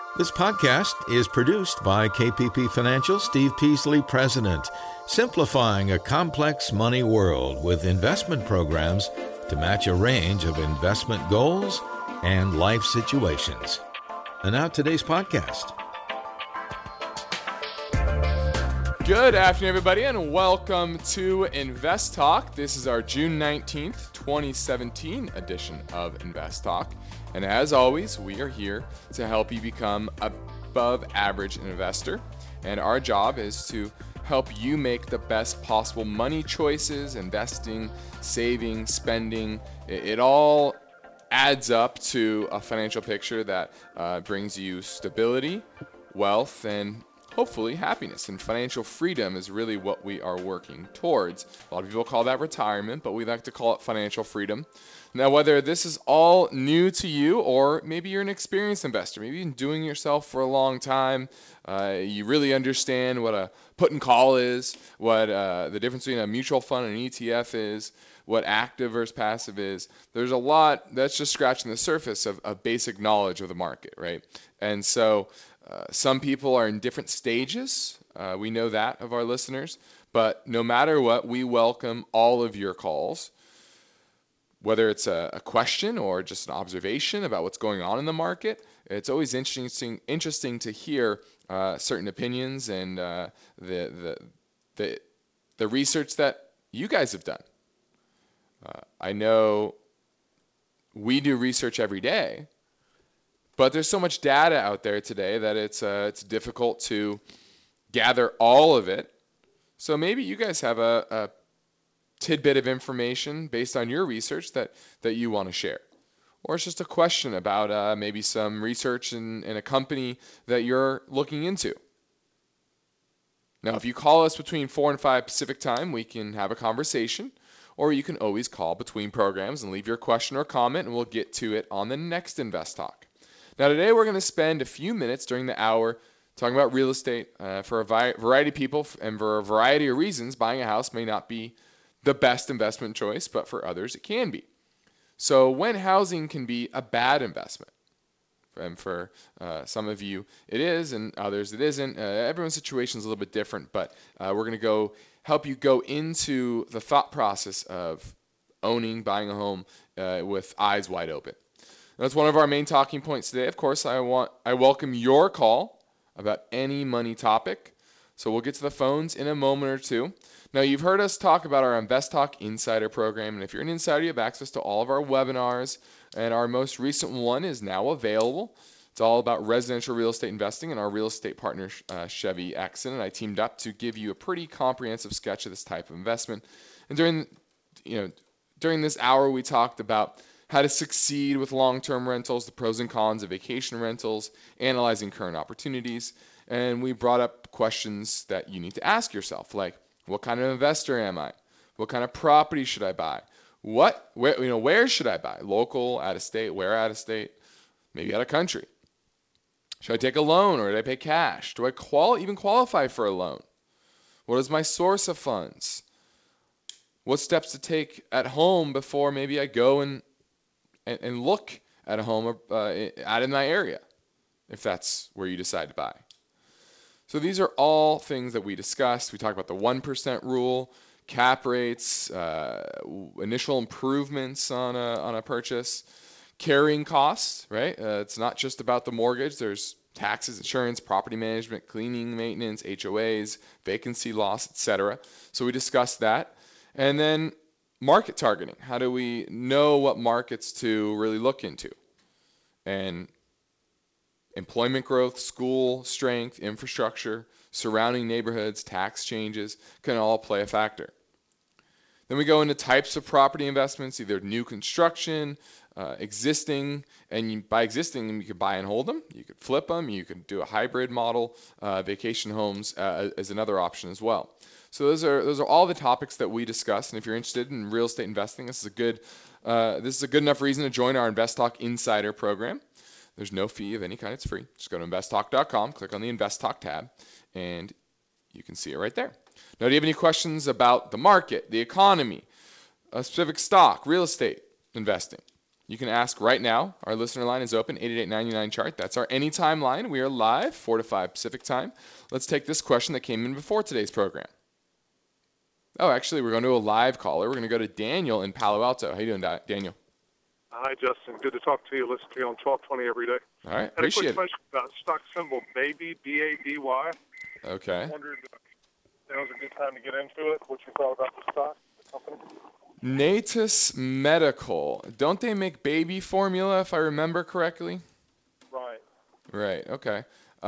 This podcast is produced by KPP Financial, Steve Peasley, President, simplifying a complex money world with investment programs to match a range of investment goals and life situations. And now today's podcast. Good afternoon, everybody, and welcome to Invest Talk. This is our June 19th, 2017 edition of Invest Talk. And as always, we are here to help you become above average investor. And our job is to help you make the best possible money choices, investing, saving, spending. It all adds up to a financial picture that brings you stability, wealth, and hopefully happiness. And financial freedom is really what we are working towards. A lot of people call that retirement, but we like to call it financial freedom. Now, whether this is all new to you or maybe you're an experienced investor, maybe you've been doing it yourself for a long time, you really understand what a put and call is, what the difference between a mutual fund and an ETF is, what active versus passive is. There's a lot that's just scratching the surface of basic knowledge of the market, right? And so some people are in different stages. We know that of our listeners. But no matter what, we welcome all of your calls, whether it's a question or just an observation about what's going on in the market. It's always interesting to hear certain opinions and the research that you guys have done. I know we do research every day, but there's so much data out there today that it's difficult to gather all of it. So maybe you guys have a tidbit of information based on your research that you want to share. Or it's just a question about maybe some research in a company that you're looking into. Now, if you call us between 4 and 5 Pacific time, we can have a conversation. Or you can always call between programs and leave your question or comment, and we'll get to it on the next Invest Talk. Now, today we're going to spend a few minutes during the hour talking about real estate. For a variety of people and for a variety of reasons, buying a house may not be the best investment choice, but for others it can be. So when housing can be a bad investment, and for some of you it is, and others it isn't. Everyone's situation is a little bit different, but we're going to help you go into the thought process of owning, buying a home with eyes wide open. That's one of our main talking points today. Of course, I welcome your call about any money topic. So we'll get to the phones in a moment or two. Now, you've heard us talk about our Invest Talk Insider program, and if you're an insider, you have access to all of our webinars, and our most recent one is now available. It's all about residential real estate investing, and our real estate partner, Chevy Exon, and I teamed up to give you a pretty comprehensive sketch of this type of investment. And during this hour, we talked about how to succeed with long-term rentals, the pros and cons of vacation rentals, analyzing current opportunities, and we brought up questions that you need to ask yourself, like, what kind of investor am I? What kind of property should I buy? Where should I buy? Local, out of state, where out of state? Maybe out of country. Should I take a loan or do I pay cash? Do I even qualify for a loan? What is my source of funds? What steps to take at home before maybe I go and look at a home out in my area, if that's where you decide to buy. So these are all things that we discussed. We talked about the 1% rule, cap rates, initial improvements on a purchase, carrying costs, right? It's not just about the mortgage. There's taxes, insurance, property management, cleaning, maintenance, HOAs, vacancy loss, etc. So we discussed that. And then market targeting. How do we know what markets to really look into? And employment growth, school strength, infrastructure, surrounding neighborhoods, tax changes can all play a factor. Then we go into types of property investments, either new construction, existing, and by existing, you could buy and hold them, you could flip them, you could do a hybrid model, vacation homes as another option as well. So those are all the topics that we discussed, and if you're interested in real estate investing, this is a good enough reason to join our Invest Talk Insider program. There's no fee of any kind. It's free. Just go to investtalk.com, click on the Invest Talk tab, and you can see it right there. Now, do you have any questions about the market, the economy, a specific stock, real estate investing? You can ask right now. Our listener line is open, 888-99-CHART. That's our anytime line. We are live, 4 to 5 Pacific time. Let's take this question that came in before today's program. Oh, actually, we're going to a live caller. We're going to go to Daniel in Palo Alto. How you doing, Daniel? Hi, Justin. Good to talk to you. Listen to you on 1220 every day. All right, appreciate it. I had a quick question about stock symbol BABY, B-A-B-Y. Okay. I wondered if that was a good time to get into it, what you thought about the stock, the company. Natus Medical. Don't they make baby formula, if I remember correctly? Right. Right, okay.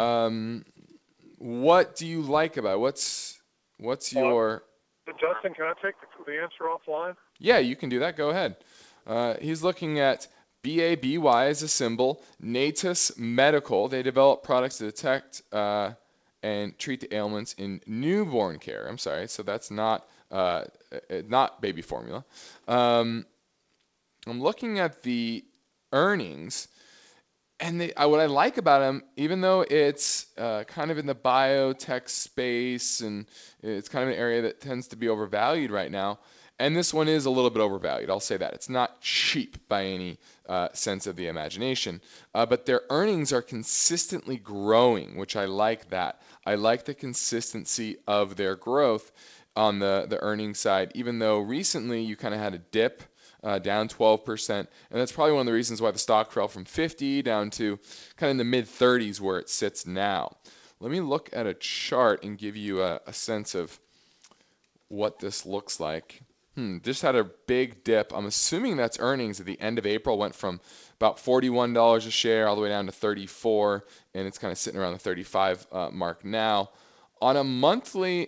What do you like about it? What's your... Justin, can I take the answer offline? Yeah, you can do that. Go ahead. He's looking at BABY as a symbol. Natus Medical. They develop products to detect and treat the ailments in newborn care. I'm sorry, so that's not baby formula. I'm looking at the earnings, and what I like about them, even though it's kind of in the biotech space and it's kind of an area that tends to be overvalued right now, and this one is a little bit overvalued, I'll say that. It's not cheap by any sense of the imagination, but their earnings are consistently growing, which I like that. I like the consistency of their growth on the earnings side, even though recently you kind of had a dip, down 12%, and that's probably one of the reasons why the stock fell from 50 down to kind of in the mid-30s where it sits now. Let me look at a chart and give you a sense of what this looks like. Just had a big dip. I'm assuming that's earnings at the end of April, went from about $41 a share all the way down to 34, and it's kind of sitting around the 35 mark now. On a monthly,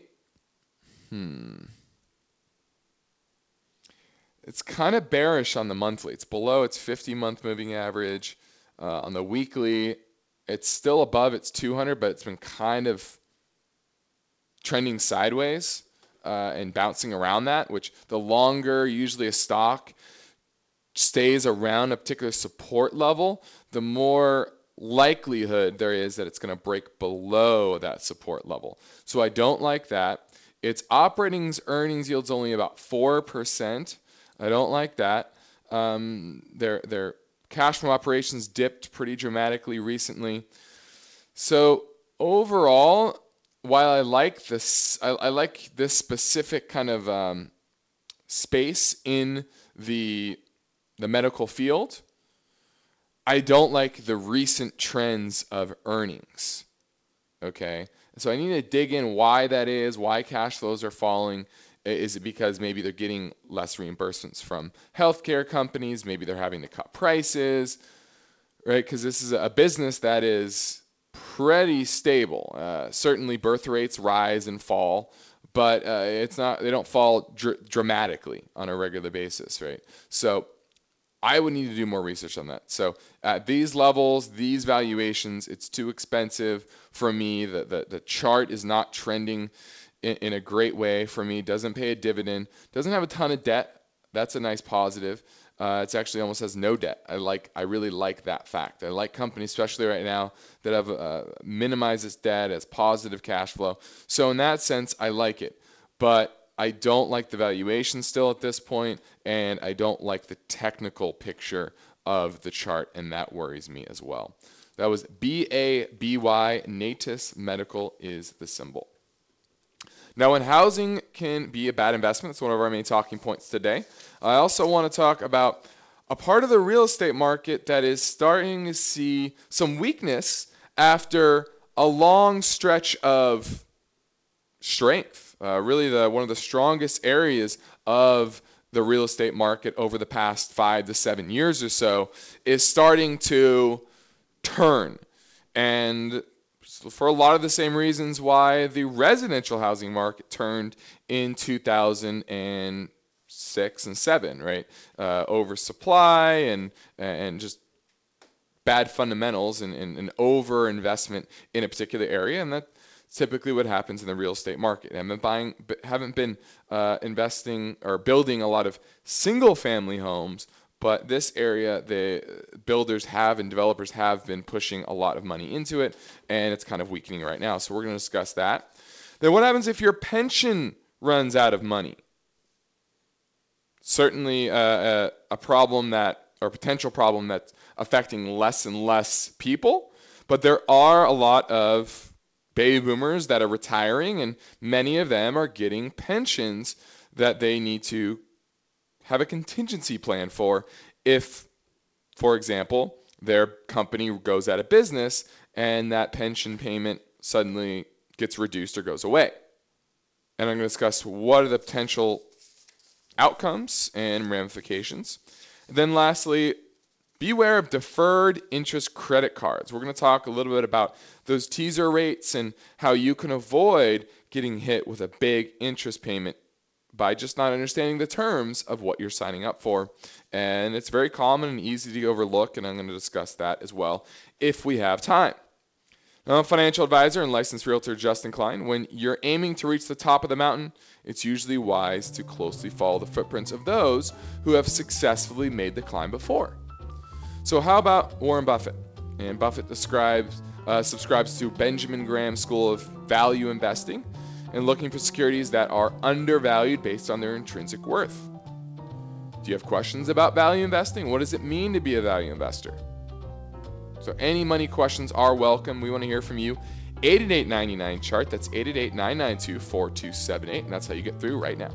it's kind of bearish on the monthly. It's below its 50-month moving average. On the weekly, it's still above its 200, but it's been kind of trending sideways and bouncing around that, which the longer usually a stock stays around a particular support level, the more likelihood there is that it's going to break below that support level. So I don't like that. Its operating earnings yield's only about 4%. I don't like that. Their cash from operations dipped pretty dramatically recently. So overall, while I like this, I like this specific kind of space in the medical field. I don't like the recent trends of earnings. Okay, so I need to dig in why that is, why cash flows are falling. Is it because maybe they're getting less reimbursements from healthcare companies? Maybe they're having to cut prices, right? Because this is a business that is pretty stable. Certainly birth rates rise and fall, but it's not. They don't fall dramatically on a regular basis, right? So I would need to do more research on that. So at these levels, these valuations, it's too expensive for me. The chart is not trending in a great way for me. Doesn't pay a dividend. Doesn't have a ton of debt. That's a nice positive. It's actually almost has no debt. I really like that fact. I like companies, especially right now, that have minimized its debt, as positive cash flow. So in that sense, I like it. But I don't like the valuation still at this point, and I don't like the technical picture of the chart, and that worries me as well. That was BABY. Natus Medical is the symbol. Now, when housing can be a bad investment, it's one of our main talking points today. I also want to talk about a part of the real estate market that is starting to see some weakness after a long stretch of strength. Really, one of the strongest areas of the real estate market over the past 5 to 7 years or so is starting to turn. And for a lot of the same reasons why the residential housing market turned in 2006 and 7, right? Oversupply and just bad fundamentals and over-investment in a particular area, and that's typically what happens in the real estate market. Haven't been investing or building a lot of single-family homes, but this area, the builders have and developers have been pushing a lot of money into it, and it's kind of weakening right now. So we're going to discuss that. Then what happens if your pension runs out of money? Certainly a problem that or potential problem that's affecting less and less people. But there are a lot of baby boomers that are retiring, and many of them are getting pensions that they need to have a contingency plan for if, for example, their company goes out of business and that pension payment suddenly gets reduced or goes away. And I'm going to discuss what are the potential outcomes and ramifications. And then lastly, beware of deferred interest credit cards. We're going to talk a little bit about those teaser rates and how you can avoid getting hit with a big interest payment by just not understanding the terms of what you're signing up for. And it's very common and easy to overlook, and I'm going to discuss that as well if we have time. Now, I'm a financial advisor and licensed realtor Justin Klein. When you're aiming to reach the top of the mountain, it's usually wise to closely follow the footprints of those who have successfully made the climb before. So how about Warren Buffett? And Buffett subscribes to Benjamin Graham's school of value investing and looking for securities that are undervalued based on their intrinsic worth. Do you have questions about value investing? What does it mean to be a value investor? So any money questions are welcome. We want to hear from you. 888-99-CHART. That's 888-992-4278. And that's how you get through right now.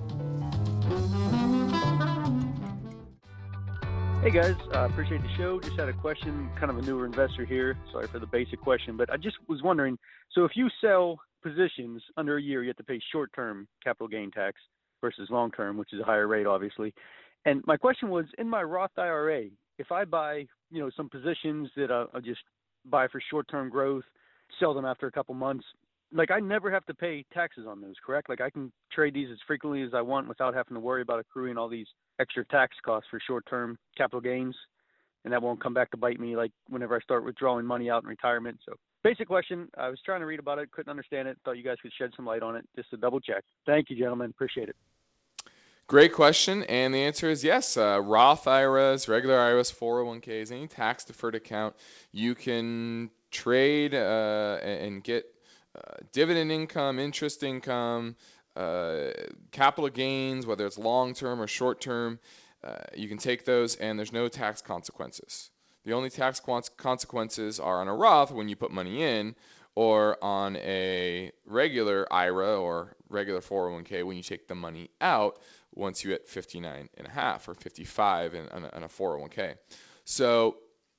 Hey guys, appreciate the show. Just had a question, kind of a newer investor here. Sorry for the basic question, but I just was wondering, so if you sell positions under a year, you have to pay short-term capital gain tax versus long-term, which is a higher rate, obviously. And my question was, in my Roth IRA, if I buy, some positions that I'll just buy for short-term growth, sell them after a couple months, like I never have to pay taxes on those, correct? Like I can trade these as frequently as I want without having to worry about accruing all these extra tax costs for short-term capital gains, and that won't come back to bite me like whenever I start withdrawing money out in retirement. So basic question. I was trying to read about it, couldn't understand it. Thought you guys could shed some light on it just to double check. Thank you, gentlemen. Appreciate it. Great question, and the answer is yes. Roth IRAs, regular IRAs, 401ks, any tax-deferred account, you can trade and get dividend income, interest income, capital gains, whether it's long-term or short-term. You can take those, and there's no tax consequences. The only tax consequences are on a Roth when you put money in, or on a regular IRA or regular 401k when you take the money out once you hit 59.5 or 55 on a 401k. So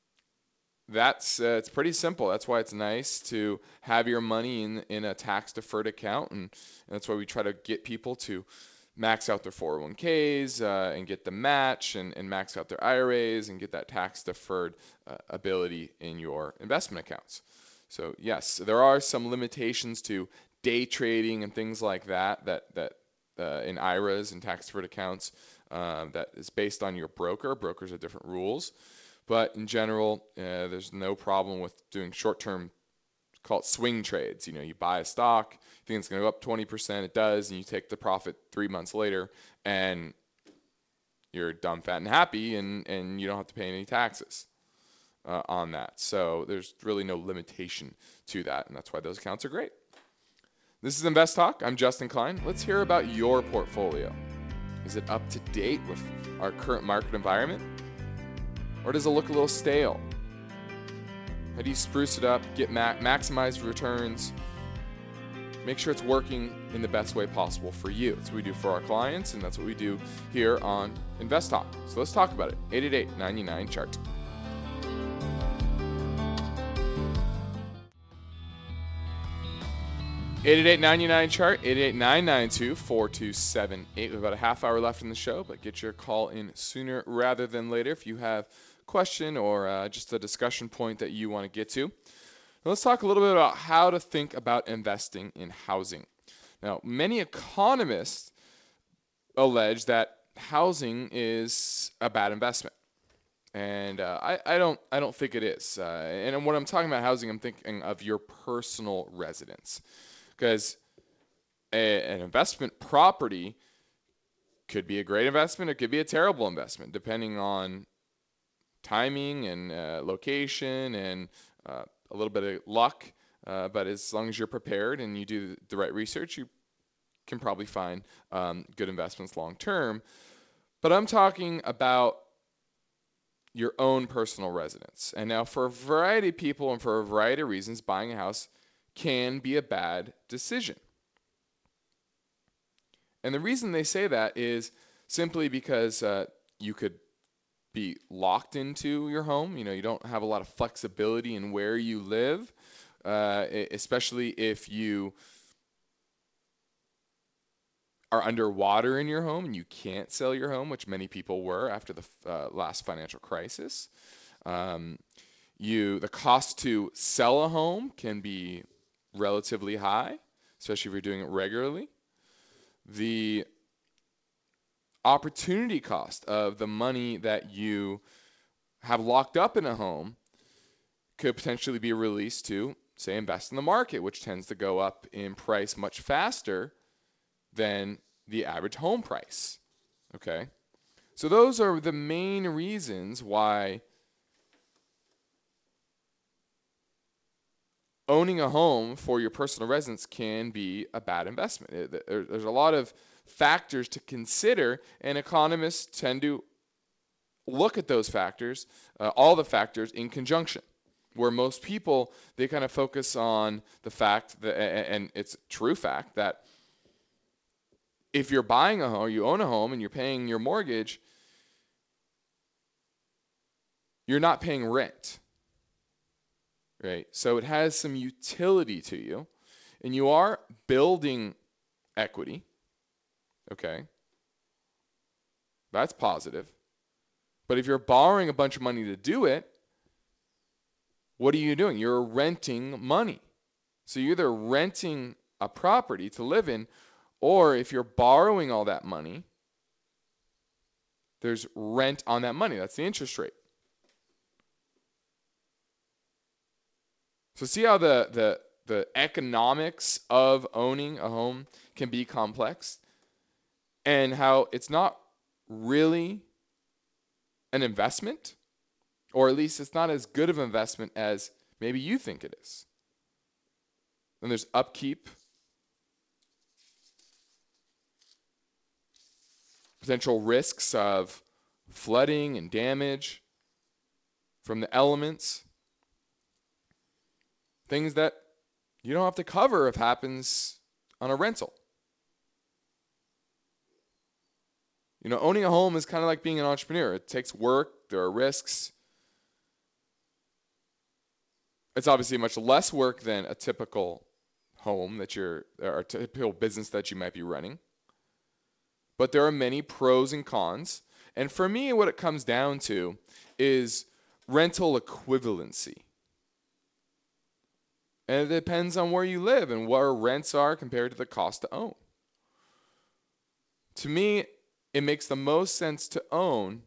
that's it's pretty simple. That's why it's nice to have your money in a tax-deferred account, and that's why we try to get people to max out their 401ks and get the match and max out their IRAs and get that tax-deferred ability in your investment accounts. So yes, there are some limitations to day trading and things like that in IRAs and tax-deferred accounts that is based on your broker. Brokers have different rules. But in general, there's no problem with doing short-term, call it swing trades. You buy a stock, you think it's going to go up 20%, it does, and you take the profit 3 months later, and you're dumb, fat, and happy, and you don't have to pay any taxes on that. So there's really no limitation to that, and that's why those accounts are great. This is Invest Talk. I'm Justin Klein. Let's hear about your portfolio. Is it up to date with our current market environment? Or does it look a little stale? How do you spruce it up, get maximize returns, make sure it's working in the best way possible for you? That's what we do for our clients, and that's what we do here on Invest Talk. So let's talk about it. 888-99-CHART. (888-99-CHART), 888-992-4278. We have about a half hour left in the show, but get your call in sooner rather than later if you have a question or just a discussion point that you want to get to. Now let's talk a little bit about how to think about investing in housing. Now, many economists allege that housing is a bad investment. And I don't think it is. And when I'm talking about housing, I'm thinking of your personal residence. Because an investment property could be a great investment, it could be a terrible investment, depending on timing and location and a little bit of luck. But as long as you're prepared and you do the right research, you can probably find good investments long term. But I'm talking about your own personal residence. And now for a variety of people and for a variety of reasons, buying a house can be a bad decision. And the reason they say that is simply because you could be locked into your home. You don't have a lot of flexibility in where you live, especially if you are underwater in your home and you can't sell your home, which many people were after the last financial crisis. The cost to sell a home can be relatively high, especially if you're doing it regularly. The opportunity cost of the money that you have locked up in a home could potentially be released to, say, invest in the market, which tends to go up in price much faster than the average home price. Okay? So those are the main reasons why owning a home for your personal residence can be a bad investment. There's a lot of factors to consider, and economists tend to look at those factors, all the factors in conjunction, where most people, they kind of focus on the fact that, and it's a true fact, that if you're buying a home, or you own a home and you're paying your mortgage, you're not paying rent, right? So it has some utility to you, and you are building equity, okay? That's positive. But if you're borrowing a bunch of money to do it, what are you doing? You're renting money. So you're either renting a property to live in, or if you're borrowing all that money, there's rent on that money. That's the interest rate. So see how the economics of owning a home can be complex, and how it's not really an investment, or at least it's not as good of an investment as maybe you think it is. Then there's upkeep, potential risks of flooding and damage from the elements, things that you don't have to cover if happens on a rental. Owning a home is kind of like being an entrepreneur. It takes work. There are risks. It's obviously much less work than a typical home or a typical business that you might be running. But there are many pros and cons. And for me, what it comes down to is rental equivalency. And it depends on where you live and where rents are compared to the cost to own. To me, it makes the most sense to own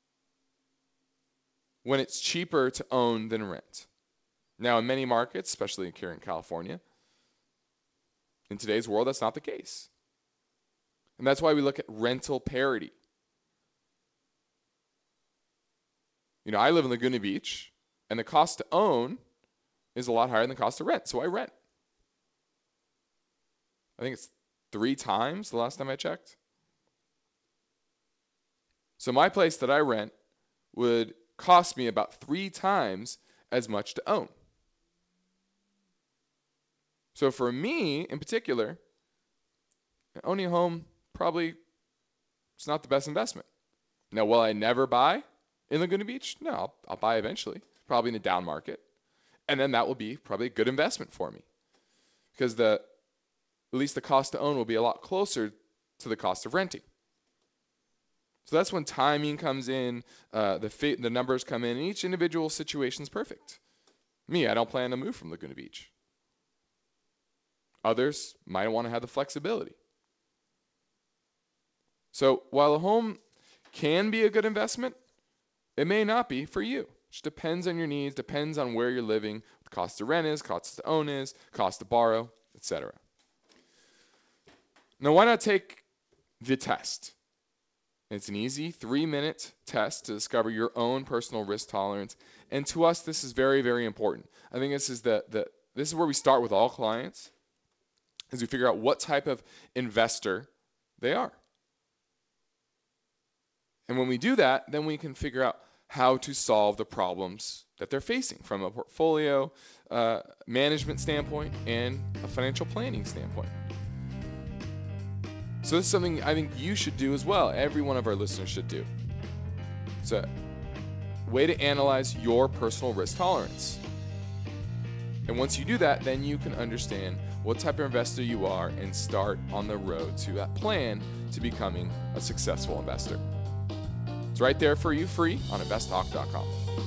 when it's cheaper to own than rent. Now, in many markets, especially here in California, in today's world, that's not the case. And that's why we look at rental parity. I live in Laguna Beach, and the cost to own is a lot higher than the cost to rent, so I rent. I think it's 3 times the last time I checked. So my place that I rent would cost me about 3 times as much to own. So for me, in particular, owning a home probably it's not the best investment. Now, will I never buy in Laguna Beach? No, I'll buy eventually, probably in a down market. And then that will be probably a good investment for me, because at least the cost to own will be a lot closer to the cost of renting. So that's when timing comes in, the numbers come in, and each individual situation is perfect. Me, I don't plan to move from Laguna Beach. Others might want to have the flexibility. So while a home can be a good investment, it may not be for you. It just depends on your needs, depends on where you're living, what the cost to rent is, cost to own is, cost to borrow, etc. Now, why not take the test? It's an easy 3-minute test to discover your own personal risk tolerance. And to us, this is very, very important. I think this is this is where we start with all clients, as we figure out what type of investor they are. And when we do that, then we can figure out how to solve the problems that they're facing from a portfolio management standpoint and a financial planning standpoint. So this is something I think you should do as well. Every one of our listeners should do. It's a way to analyze your personal risk tolerance. And once you do that, then you can understand what type of investor you are and start on the road to that plan to becoming a successful investor. It's right there for you free on investtalk.com.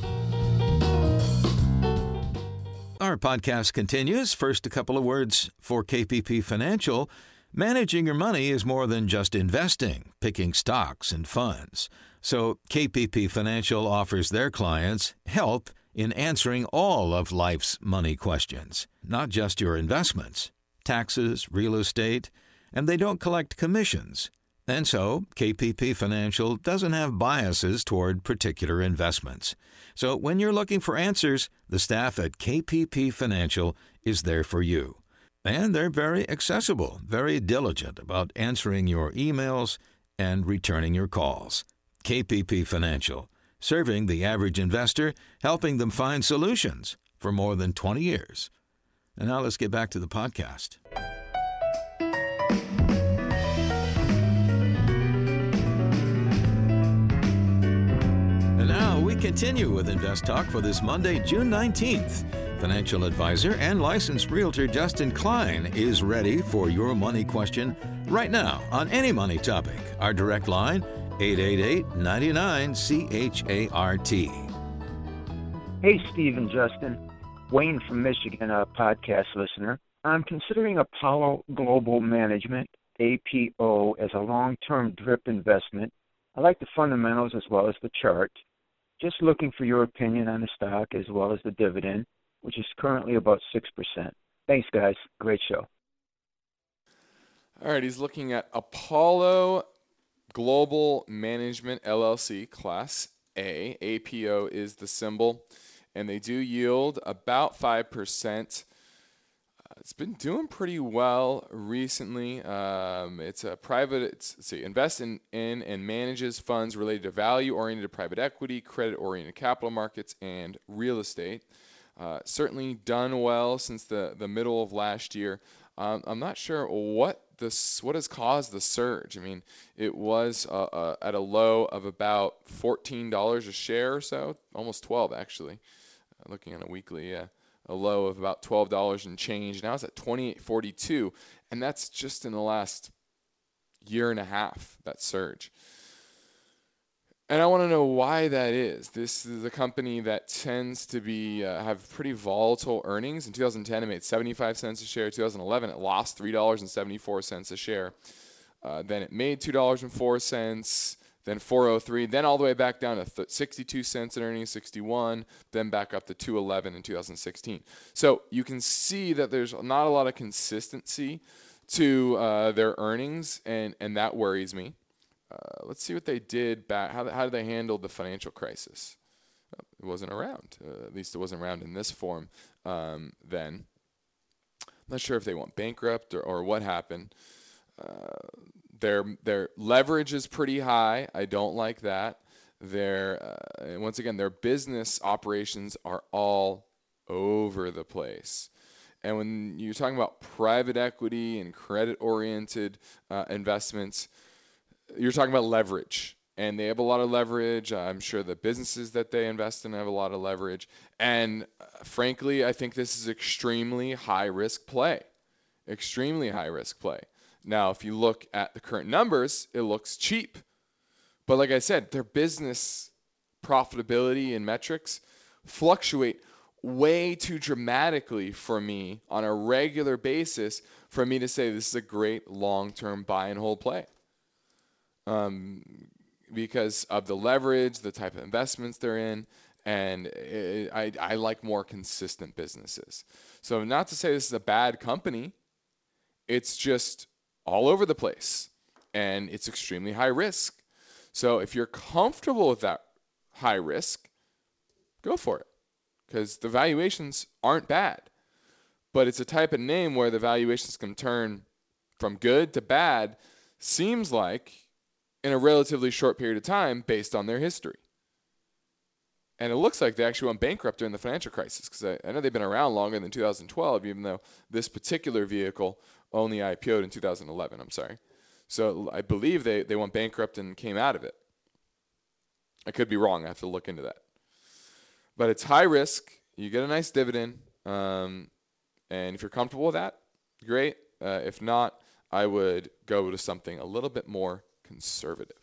Our podcast continues. First, a couple of words for KPP Financial. Managing your money is more than just investing, picking stocks and funds. So KPP Financial offers their clients help in answering all of life's money questions, not just your investments, taxes, real estate, and they don't collect commissions. And so KPP Financial doesn't have biases toward particular investments. So when you're looking for answers, the staff at KPP Financial is there for you. And they're very accessible, very diligent about answering your emails and returning your calls. KPP Financial, serving the average investor, helping them find solutions for more than 20 years. And now let's get back to the podcast. And now we continue with Invest Talk for this Monday, June 19th. Financial advisor and licensed realtor Justin Klein is ready for your money question right now on any money topic. Our direct line, 888-99-CHART. Hey, Steve and Justin. Wayne from Michigan, a podcast listener. I'm considering Apollo Global Management, APO, as a long-term DRIP investment. I like the fundamentals as well as the chart. Just looking for your opinion on the stock as well as the dividend, which is currently about 6%. Thanks, guys. Great show. All right, he's looking at Apollo Global Management, LLC, Class A. APO is the symbol, and they do yield about 5%. It's been doing pretty well recently. It's a private, invests in and manages funds related to value-oriented private equity, credit-oriented capital markets, and real estate. Certainly done well since the middle of last year. I'm not sure what has caused the surge. I mean, it was at a low of about $14 a share or so, almost 12 actually. Looking at a weekly, a low of about $12 and change. Now it's at $28.42, and that's just in the last year and a half, that surge. And I want to know why that is. This is a company that tends to be have pretty volatile earnings. In 2010, it made 75 cents a share. 2011, it lost $3.74 a share. Then it made $2.04, then 403, then all the way back down to 62 cents in earnings, 61, then back up to 211 in 2016. So you can see that there's not a lot of consistency to their earnings, and that worries me. Let's see what they did back. How did they handle the financial crisis? It wasn't around. At least it wasn't around in this form then. I'm not sure if they went bankrupt or what happened. Their leverage is pretty high. I don't like that. Once again, their business operations are all over the place. And when you're talking about private equity and credit-oriented investments, you're talking about leverage, and they have a lot of leverage. I'm sure the businesses that they invest in have a lot of leverage. And frankly, I think this is extremely high-risk play. Extremely high-risk play. Now, if you look at the current numbers, it looks cheap. But like I said, their business profitability and metrics fluctuate way too dramatically for me on a regular basis for me to say this is a great long-term buy and hold play. Because of the leverage, the type of investments they're in, and I like more consistent businesses. So not to say this is a bad company, it's just all over the place, and it's extremely high risk. So if you're comfortable with that high risk, go for it, because the valuations aren't bad. But it's a type of name where the valuations can turn from good to bad, seems like, in a relatively short period of time based on their history. And it looks like they actually went bankrupt during the financial crisis, because I know they've been around longer than 2012, even though this particular vehicle only IPO'd in 2011. I'm sorry. So I believe they went bankrupt and came out of it. I could be wrong. I have to look into that. But it's high risk. You get a nice dividend. And if you're comfortable with that, great. If not, I would go to something a little bit more conservative.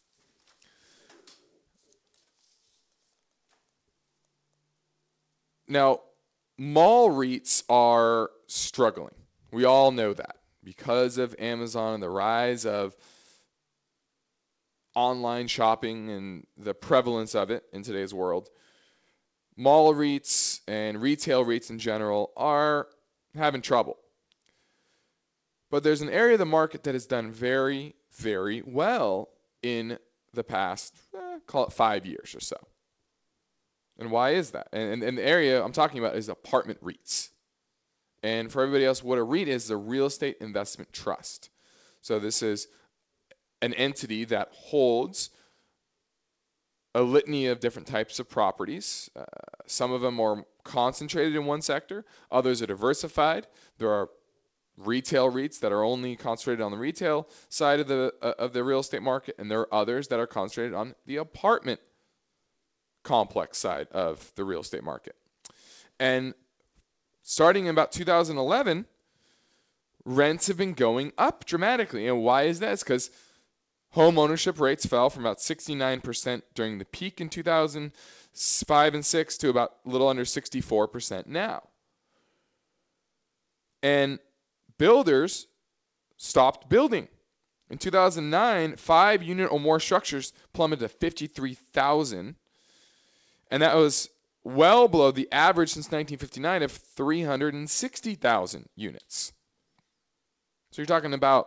Now, mall REITs are struggling. We all know that because of Amazon and the rise of online shopping and the prevalence of it in today's world. Mall REITs and retail REITs in general are having trouble. But there's an area of the market that has done very, very well in the past, call it 5 years or so. And why is that? And the area I'm talking about is apartment REITs. And for everybody else, what a REIT is a real estate investment trust. So this is an entity that holds a litany of different types of properties. Some of them are concentrated in one sector. Others are diversified. There are retail REITs that are only concentrated on the retail side of the real estate market, and there are others that are concentrated on the apartment complex side of the real estate market. And starting in about 2011, rents have been going up dramatically. And why is that? It's because home ownership rates fell from about 69% during the peak in 2005 and 6 to about a little under 64% now. And builders stopped building. In 2009, 5-unit or more structures plummeted to 53,000. And that was well below the average since 1959 of 360,000 units. So you're talking about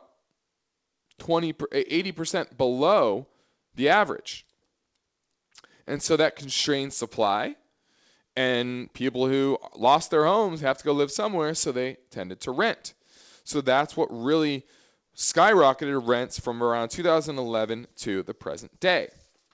80% below the average. And so that constrains supply. And people who lost their homes have to go live somewhere, so they tended to rent. So that's what really skyrocketed rents from around 2011 to the present day.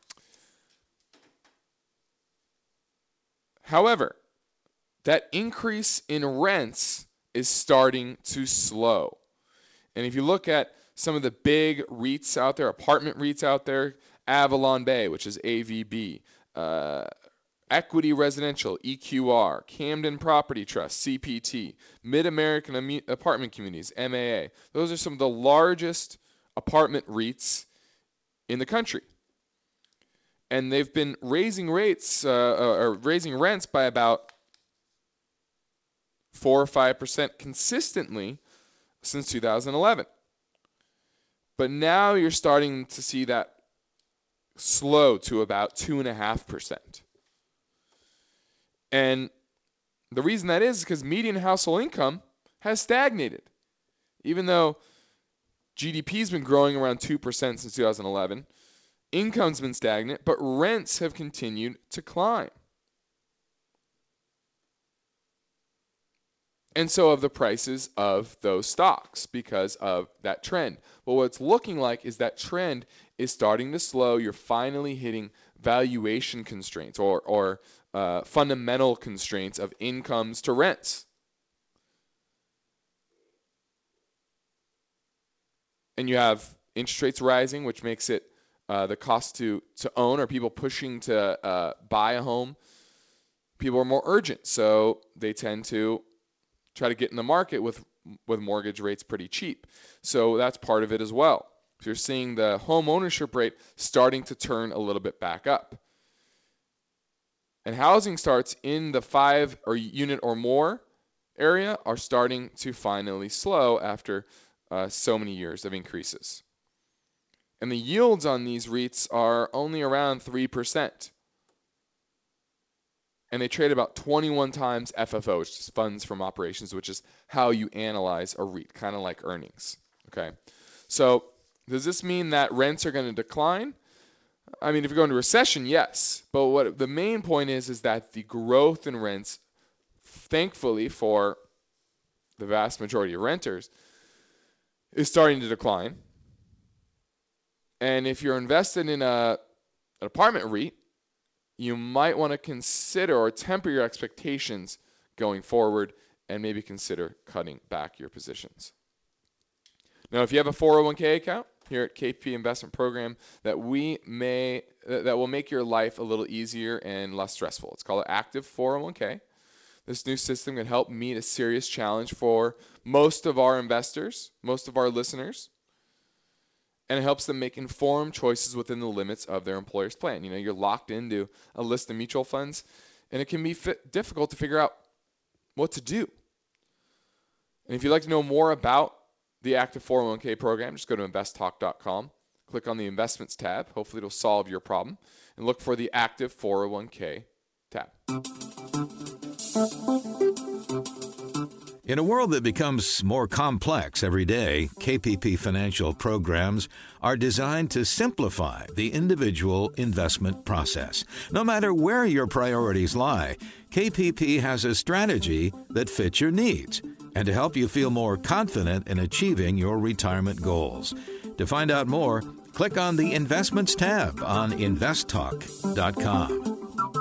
However, that increase in rents is starting to slow. And if you look at some of the big REITs out there, apartment REITs out there, Avalon Bay, which is AVB, Equity Residential, EQR, Camden Property Trust, CPT, Mid-American Apartment Communities, MAA. Those are some of the largest apartment REITs in the country. And they've been raising rates or raising rents by about 4 or 5% consistently since 2011. But now you're starting to see that slow to about 2.5%. And the reason that is because median household income has stagnated. Even though GDP's been growing around 2% since 2011, income's been stagnant, but rents have continued to climb. And so have the prices of those stocks because of that trend. But what it's looking like is that trend is starting to slow. You're finally hitting valuation constraints or fundamental constraints of incomes to rents. And you have interest rates rising, which makes it the cost to own, or people pushing to buy a home. People are more urgent, so they tend to try to get in the market with mortgage rates pretty cheap. So that's part of it as well. So you're seeing the home ownership rate starting to turn a little bit back up. And housing starts in the 5-unit or more area are starting to finally slow after so many years of increases. And the yields on these REITs are only around 3%. And they trade about 21 times FFO, which is funds from operations, which is how you analyze a REIT, kind of like earnings. Okay, so does this mean that rents are going to decline? I mean, if you go into recession, yes. But what the main point is that the growth in rents, thankfully for the vast majority of renters, is starting to decline. And if you're invested in an apartment REIT, you might want to consider or temper your expectations going forward and maybe consider cutting back your positions. Now, if you have a 401k account here at KPP Investment Program that will make your life a little easier and less stressful. It's called an active 401k. This new system can help meet a serious challenge for most of our investors, most of our listeners, and it helps them make informed choices within the limits of their employer's plan. You know, you're locked into a list of mutual funds, and it can be difficult to figure out what to do. And if you'd like to know more about the Active 401k program, just go to investtalk.com, click on the Investments tab. Hopefully it'll solve your problem, and look for the Active 401k tab. In a world that becomes more complex every day, KPP Financial programs are designed to simplify the individual investment process. No matter where your priorities lie, KPP has a strategy that fits your needs and to help you feel more confident in achieving your retirement goals. To find out more, click on the Investments tab on investtalk.com.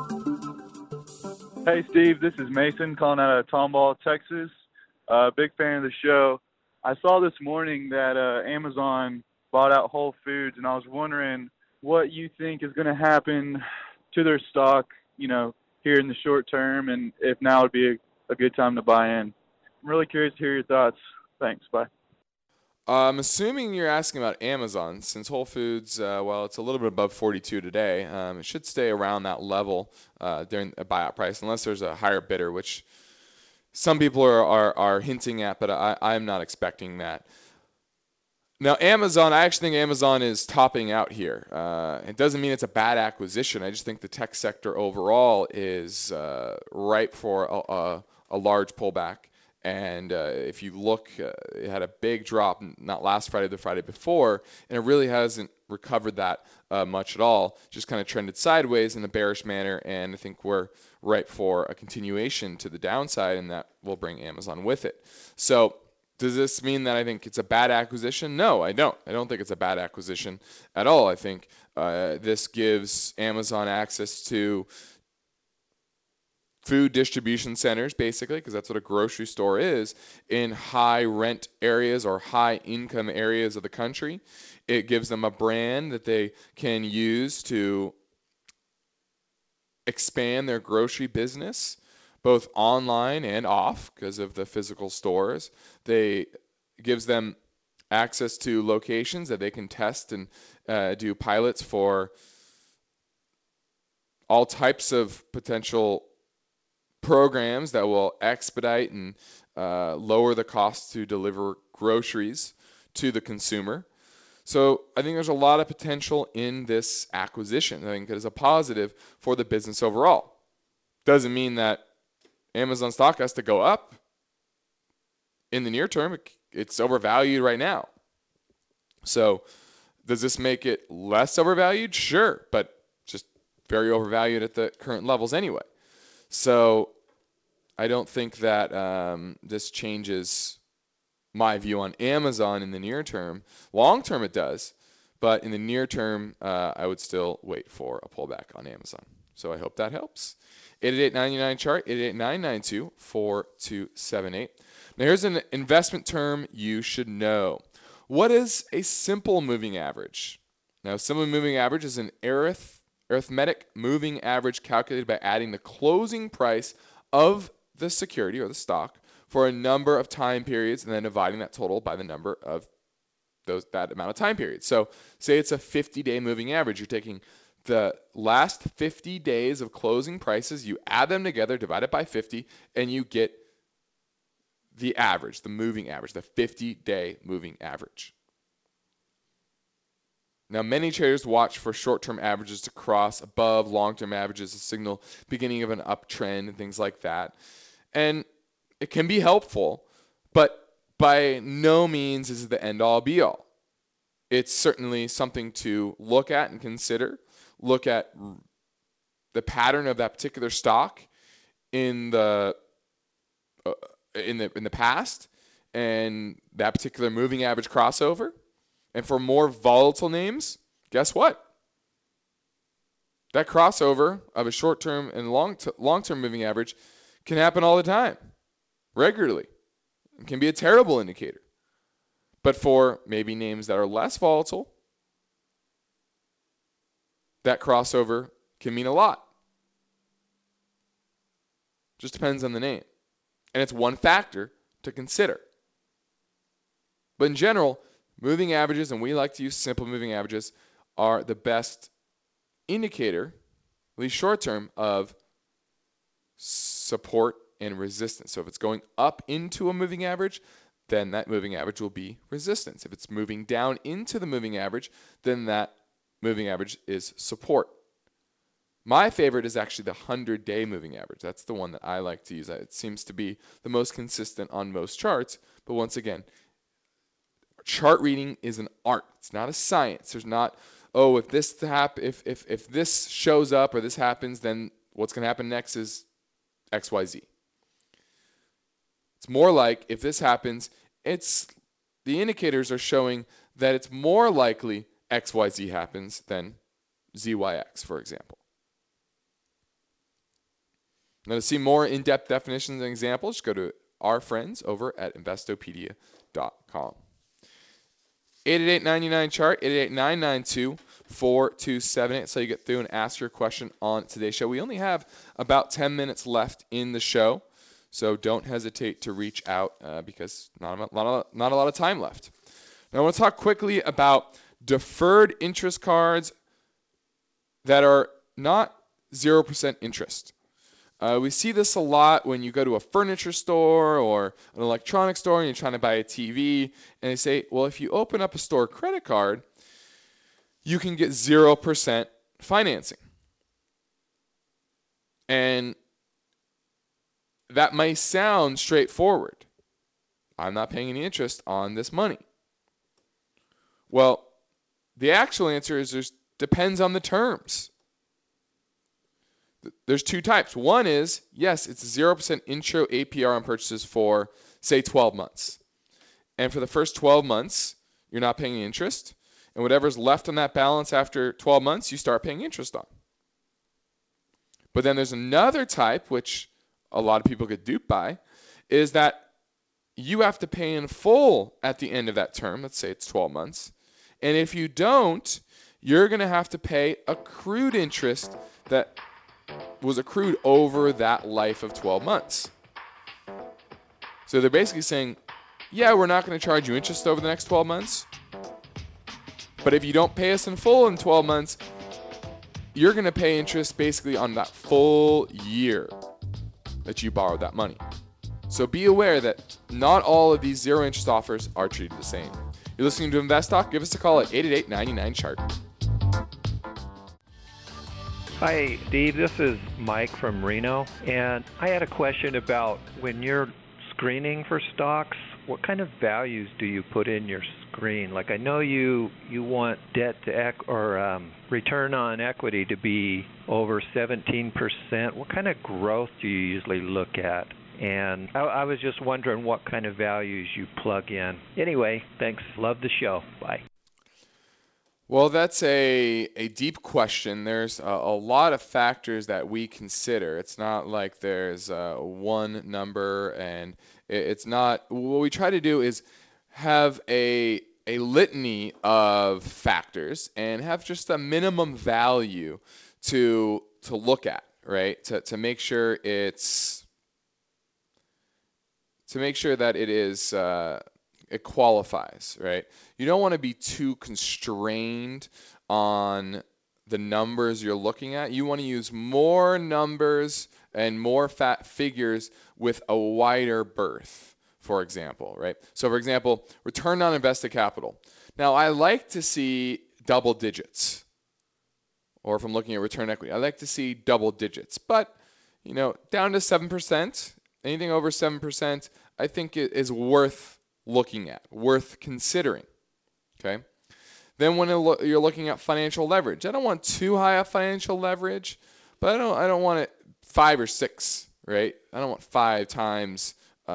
Hey, Steve, this is Mason calling out of Tomball, Texas. Big fan of the show. I saw this morning that Amazon bought out Whole Foods, and I was wondering what you think is going to happen to their stock, here in the short term, and if now would be a good time to buy in. I'm really curious to hear your thoughts. Thanks. Bye. I'm assuming you're asking about Amazon, since Whole Foods, it's a little bit above 42 today. It should stay around that level during a buyout price, unless there's a higher bidder, which some people are hinting at, but I'm not expecting that. Now, Amazon, I actually think Amazon is topping out here. It doesn't mean it's a bad acquisition. I just think the tech sector overall is ripe for a large pullback. And if you look, it had a big drop, not last Friday, the Friday before, and it really hasn't recovered that much at all. Just kind of trended sideways in a bearish manner, and I think we're ripe for a continuation to the downside, and that will bring Amazon with it. So does this mean that I think it's a bad acquisition? No, I don't. I don't think it's a bad acquisition at all. I think this gives Amazon access to food distribution centers, basically, because that's what a grocery store is, in high rent areas or high income areas of the country. It gives them a brand that they can use to expand their grocery business, both online and off because of the physical stores. It gives them access to locations that they can test and do pilots for all types of potential programs that will expedite and lower the cost to deliver groceries to the consumer. So I think there's a lot of potential in this acquisition. I think it is a positive for the business overall. Doesn't mean that Amazon stock has to go up in the near term. It's overvalued right now. So does this make it less overvalued? Sure, but just very overvalued at the current levels anyway. So I don't think that this changes my view on Amazon in the near term. Long term it does, but in the near term I would still wait for a pullback on Amazon. So I hope that helps. 888-99 chart, 888-992-4278. Now here's an investment term you should know. What is a simple moving average? Now, simple moving average is an arithmetic moving average calculated by adding the closing price of the security or the stock for a number of time periods and then dividing that total by the number of that amount of time periods. So say it's a 50-day moving average. You're taking the last 50 days of closing prices, you add them together, divide it by 50, and you get the average, the moving average, the 50-day moving average. Now, many traders watch for short-term averages to cross above long-term averages to signal beginning of an uptrend and things like that. And it can be helpful, but by no means is it the end-all, be-all. It's certainly something to look at and consider. Look at the pattern of that particular stock in the past and that particular moving average crossover. And for more volatile names, guess what? That crossover of a short-term and long-term moving average can happen all the time, regularly. It can be a terrible indicator. But for maybe names that are less volatile, that crossover can mean a lot. Just depends on the name. And it's one factor to consider. But in general, moving averages, and we like to use simple moving averages, are the best indicator, at least short term, of support and resistance. So if it's going up into a moving average, then that moving average will be resistance. If it's moving down into the moving average, then that moving average is support. My favorite is actually the 100-day moving average. That's the one that I like to use. It seems to be the most consistent on most charts. But once again, chart reading is an art. It's not a science. There's not, oh, if this if this shows up or this happens, then what's going to happen next is XYZ. It's more like if this happens, the indicators are showing that it's more likely XYZ happens than ZYX, for example. Now, to see more in-depth definitions and examples, go to our friends over at Investopedia.com. 888-99-CHART, 888-992-4278. So you get through and ask your question on today's show. We only have about 10 minutes left in the show, so don't hesitate to reach out because not a lot of time left. Now I want to talk quickly about deferred interest cards that are not 0% interest. We see this a lot when you go to a furniture store or an electronics store and you're trying to buy a TV, and they say, well, if you open up a store credit card, you can get 0% financing. And that might sound straightforward. I'm not paying any interest on this money. Well, the actual answer is it depends on the terms. There's two types. One is, yes, it's 0% intro APR on purchases for, say, 12 months. And for the first 12 months, you're not paying any interest. And whatever's left on that balance after 12 months, you start paying interest on. But then there's another type, which a lot of people get duped by, is that you have to pay in full at the end of that term. Let's say it's 12 months. And if you don't, you're going to have to pay accrued interest that was accrued over that life of 12 months. So they're basically saying, yeah, we're not going to charge you interest over the next 12 months. But if you don't pay us in full in 12 months, you're going to pay interest basically on that full year that you borrowed that money. So be aware that not all of these zero interest offers are treated the same. You're listening to Invest Talk. Give us a call at 888-99-CHART. Hi, Steve. This is Mike from Reno, and I had a question about when you're screening for stocks, what kind of values do you put in your screen? Like I know you want debt to return on equity to be over 17%. What kind of growth do you usually look at? And I was just wondering what kind of values you plug in. Anyway, thanks. Love the show. Bye. Well, that's a deep question. There's a lot of factors that we consider. It's not like there's one number, and it's not. What we try to do is have a litany of factors and have just a minimum value to look at, right? To make sure that it is it qualifies, right? You don't want to be too constrained on the numbers you're looking at. You want to use more numbers and more fat figures with a wider berth, for example, right? So, for example, return on invested capital. Now, I like to see double digits. Or if I'm looking at return equity, I like to see double digits. But, down to 7%, anything over 7%, I think it is worth looking at, worth considering, okay? Then when you're looking at financial leverage, I don't want too high a financial leverage, but I don't want it 5 or 6, right? I don't want 5 times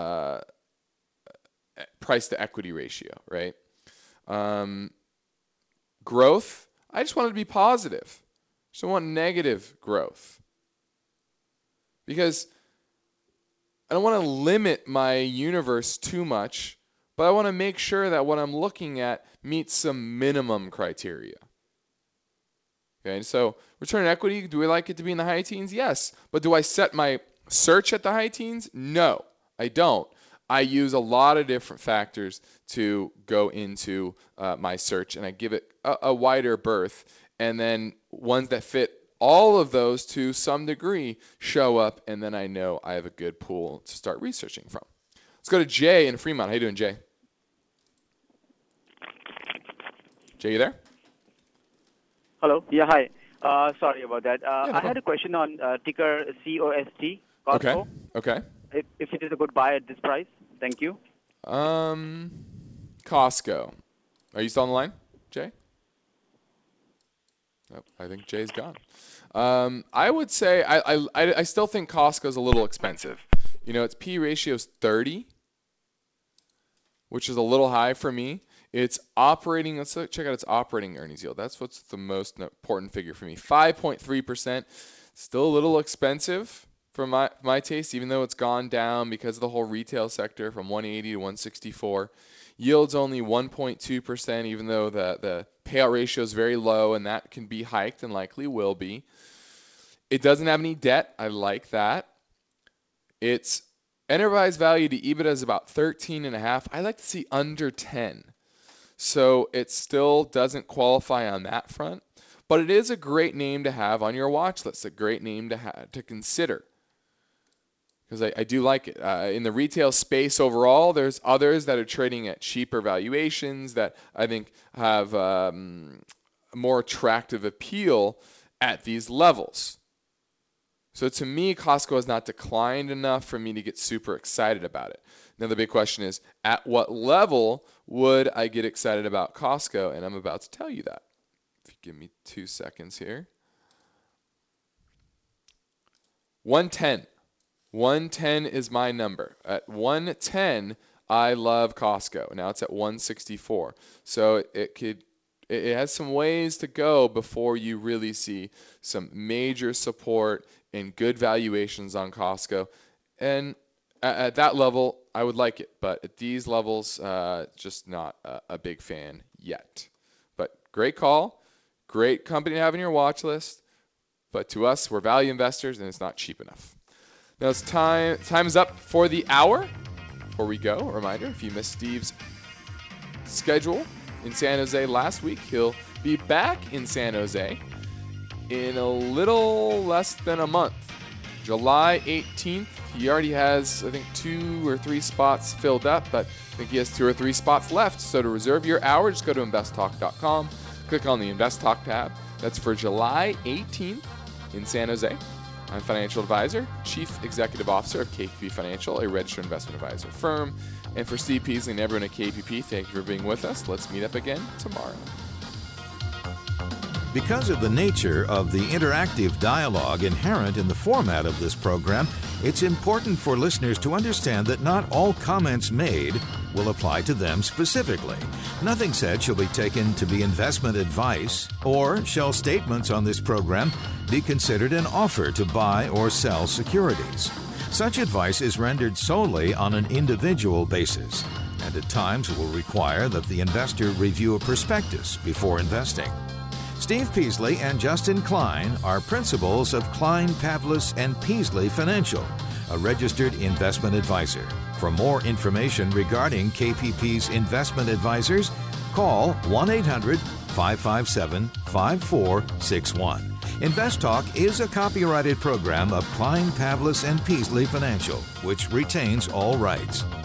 price to equity ratio, right? Growth, I just want it to be positive. just don't want negative growth. Because I don't want to limit my universe too much, but I want to make sure that what I'm looking at meets some minimum criteria. Okay, so return on equity, do we like it to be in the high teens? Yes. But do I set my search at the high teens? No, I don't. I use a lot of different factors to go into my search, and I give it a wider berth. And then ones that fit all of those to some degree show up, and then I know I have a good pool to start researching from. Let's go to Jay in Fremont. How you doing, Jay? Jay, you there? Hello. Yeah, hi. Sorry about that. I had a question on ticker COST, Costco. Okay. If it is a good buy at this price. Thank you. Costco. Are you still on the line, Jay? Oh, I think Jay's gone. I would say I still think Costco's a little expensive. You know, its P ratio is 30, which is a little high for me. It's operating. Let's check out its operating earnings yield. That's what's the most important figure for me. 5.3%. Still a little expensive for my taste, even though it's gone down because of the whole retail sector from 180 to 164. Yield's only 1.2%, even though the payout ratio is very low, and that can be hiked and likely will be. It doesn't have any debt. I like that. Its enterprise value to EBITDA is about 13.5. I like to see under 10. So it still doesn't qualify on that front. But it is a great name to have on your watch list, a great name to consider. Because I do like it. In the retail space overall, there's others that are trading at cheaper valuations that I think have a more attractive appeal at these levels. So to me, Costco has not declined enough for me to get super excited about it. Now the big question is, at what level would I get excited about Costco? And I'm about to tell you that. If you give me 2 seconds here. 110. 110 is my number. At 110, I love Costco. Now it's at 164. So it has some ways to go before you really see some major support and good valuations on Costco. And at that level, I would like it. But at these levels, just not a big fan yet. But great call. Great company to have on your watch list. But to us, we're value investors, and it's not cheap enough. Now it's time's up for the hour. Before we go, a reminder, if you missed Steve's schedule in San Jose last week, he'll be back in San Jose in a little less than a month. July 18th. He already has, I think, 2 or 3 spots filled up, but I think he has 2 or 3 spots left. So to reserve your hour, just go to investtalk.com, click on the Invest Talk tab. That's for July 18th in San Jose. I'm financial advisor, chief executive officer of KPP Financial, a registered investment advisor firm. And for Steve Peasley and everyone at KPP, thank you for being with us. Let's meet up again tomorrow. Because of the nature of the interactive dialogue inherent in the format of this program, it's important for listeners to understand that not all comments made will apply to them specifically. Nothing said shall be taken to be investment advice, or shall statements on this program be considered an offer to buy or sell securities. Such advice is rendered solely on an individual basis, and at times will require that the investor review a prospectus before investing. Steve Peasley and Justin Klein are principals of Klein, Pavlis & Peasley Financial, a registered investment advisor. For more information regarding KPP's investment advisors, call 1-800-557-5461. Invest Talk is a copyrighted program of Klein, Pavlis & Peasley Financial, which retains all rights.